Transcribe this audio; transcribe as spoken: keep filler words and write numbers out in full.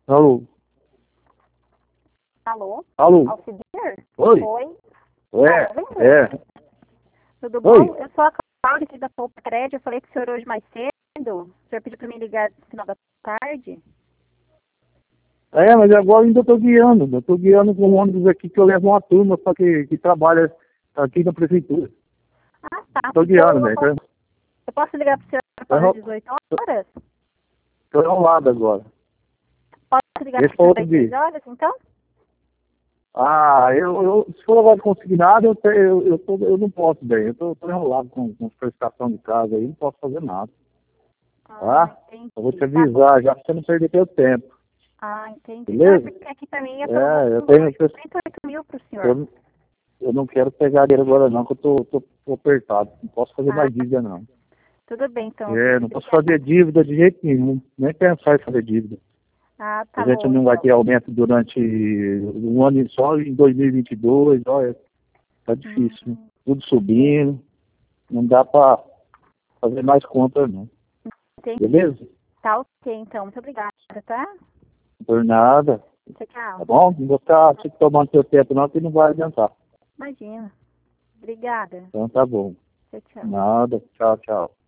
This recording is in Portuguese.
Alô? Alô? Alô? Alcidir? Oi? Oi? É, Tá me ouvindo? é. Tudo bom? Oi? Eu sou a Cláudia aqui da Poupa Crédito. Eu falei com o senhor hoje mais cedo. O senhor pediu para me ligar no final da tarde. É, mas agora eu ainda estou guiando. Eu estou guiando com um ônibus aqui que eu levo uma turma pra que, que trabalha aqui na prefeitura. Ah, tá. Estou guiando, Então, eu né? posso, eu posso ligar para o senhor após as dezoito horas? Estou enrolado agora. Posso ligar Esse para o foi senhor outro às seis dia. horas, então? Ah, eu, eu, se for agora consignado, eu, te- eu, eu, tô, eu não posso, bem. Eu estou enrolado com, com prestação de casa aí, não posso fazer nada. Ah, Tá? Eu vou te entendi. Tá bom. avisar já pra você não perder teu tempo. Ah, entendi. Não, é Beleza? porque aqui também é pelo É, eu valor tenho. de quarenta e oito mil para o senhor. Eu, eu não quero pegar dinheiro agora não, que eu tô, tô, tô apertado. Não posso fazer Ah, mais dívida não. tudo bem, então. É, não posso fazer dívida de jeito nenhum. Nem pensar em fazer dívida. Ah, A tá gente bom, não vai então. ter aumento durante um ano só em dois mil e vinte e dois, olha, tá difícil. Né? Hum, Tudo subindo, não dá para fazer mais conta não. entendi. Beleza? Tá ok, então. Muito obrigada, tá? Por nada. Tchau, tchau. Tá bom? Não vou ficar se tomando seu tempo não, que não vai adiantar. Imagina. Obrigada. Então tá bom. Tchau, tchau. Nada. Tchau, tchau.